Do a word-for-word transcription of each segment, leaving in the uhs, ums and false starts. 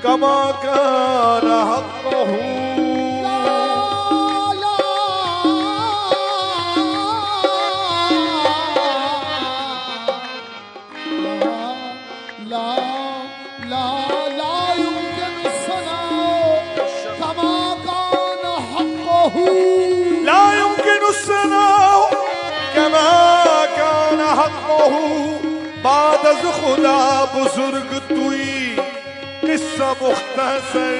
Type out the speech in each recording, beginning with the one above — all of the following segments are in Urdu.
كما كان حقه لا يمكن الثناء كما كان حقه بعد از خدا بزرگ توئی قصہ مختصر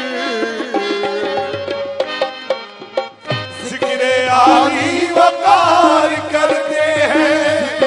ذکر عالی وقار کرتے ہیں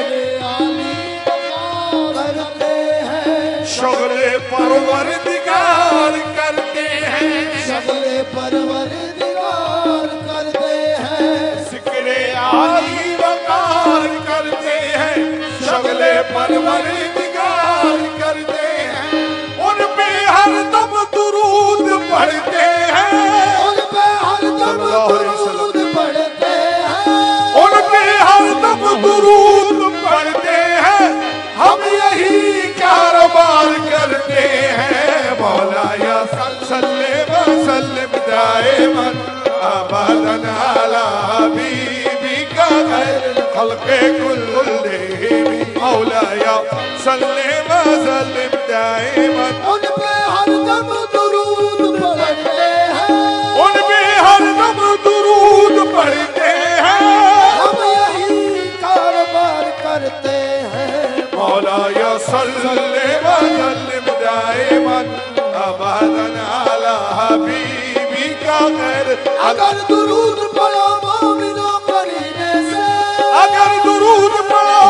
شغل پروردگار کرتے ہیں شغل پروردگار کرتے ہیں ذکر عالی وقار کرتے ہیں شغل پروردگار کرتے ہیں ان پہ ہر دم درود پڑھتے ہیں ان پہ ہر دم درود پڑھتے ہیں ان پہ ہر دم درود پڑھتے ہیں ہم یہی کاروبار کرتے ہیں مولا یا صلی وسلم دائما ابدا علی حبیبک خیر الخلق كلهم مولا یا صلی وسلم دائما ان پہ ہر دم درود پڑھتے ہیں ان پہ ہر دم درود پڑھتے ہیں ہم یہی کاروبار کرتے ہیں مولا یا صلی وسلم دائما ابدا علی حبیبک خیر اگر درود پڑھو مومنوں کرینے سے اگر درود پڑھو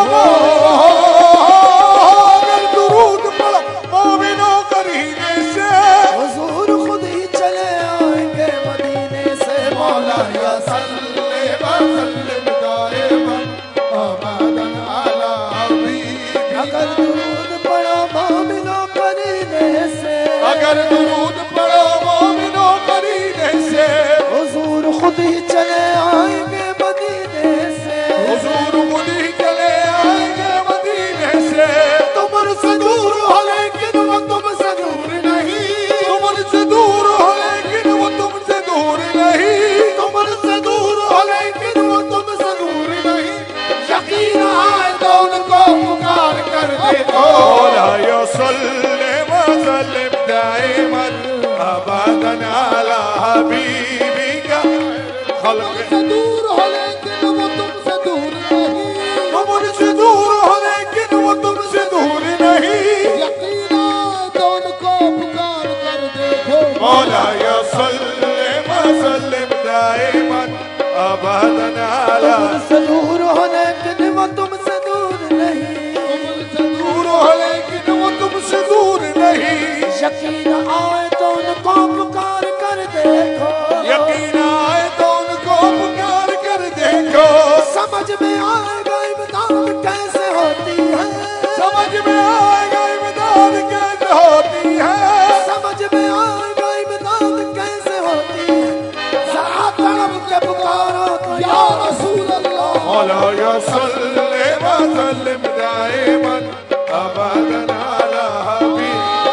اگر درود پڑھو مومنوں کرینے سے حضور خود ہی چلے آئیں گے مدینے سے مولا یا صلی وسلم دائما ابدا علی حبیبک اگر درود پڑھو مومنوں کرینے سے اگر درود پڑھو مومنوں کرینے سے حضور خود ہی چلے آئیں گے مدینے سے حضور خود ہی چلے آئیں گے مدینے سے تم سے دور ہو لیکن وہ تم سے دور نہیں تم سے دور ہو لیکن وہ تم سے دور نہیں تم سے دور ہو لیکن وہ تم سے دور نہیں یقین آئے تو ان کو پکار کر دے مولا یا صلی وسلم دائما ابدا علی حبیبک خلق سے دور ہو لیکن وہ تم سے دور نہیں تم سے دور ہو لیکن وہ تم سے دور نہیں یقین آئے تو ان کو پکار کر دیکھو مولا یا صلی وسلم دائما ابدا علی سے دور ہو لیکن وہ تم سے دور نہیں دور ہو لیکن وہ تم سے دور نہیں یقین آئے تو ان کو پکار کر دیکھو یقین آئے تو ان کو پکار کر دیکھو سمجھ میں آئے گا امداد کیسے ہوتی ہے سمجھ میں آئے گا امداد کیسے ہوتی ہے سمجھ میں آئے گا امداد کیسے ہوتی ہے ذرا تڑپ کے پکارو یا رسول اللہ مولا یا صلی وسلم دائما ابدا علی حبیبک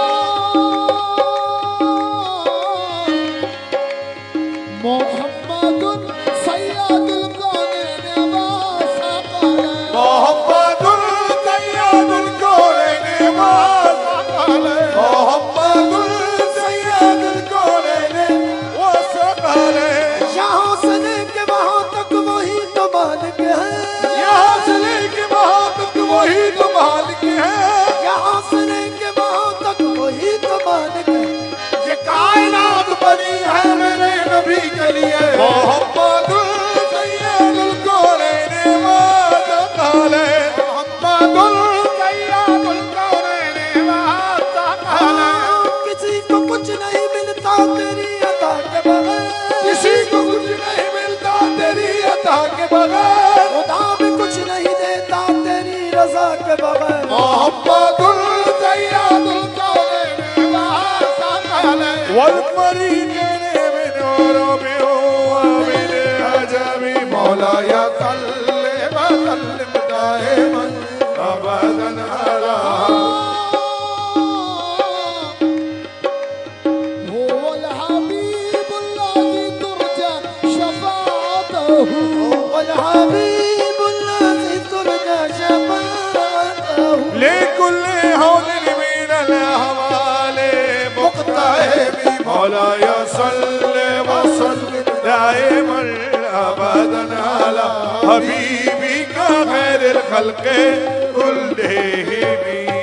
محمد سید الکونین واسقل محمد سید الکونین واسقل محمد سید الکونین واسقل یہاں سے لے کے وہاں تک وہی تو مالک ہے یہاں سے لے کے وہاں تک وہی تو مالک ہے یہاں سے لے کے وہاں تک وہی تو مالک ہے یہ کائنات بنی ہے میرے نبی کے لیے محمد سید الکونین واسقل محمد سید الکونین واسقل کسی کو کچھ نہیں ملتا تیری عطا کے بغیر کسی کو کچھ نہیں ملتا تیری عطا کے بغیر خدا بھی کچھ نہیں دیتا تیری رضا کے بغیر محمد سید الکونین واسقل والمريدين من عرب ومن عجم مولا یا صلی وسلم دائما ابدا علی مولاي صل وسلم دائما ابدا على حبيبك خير الخلق كلهم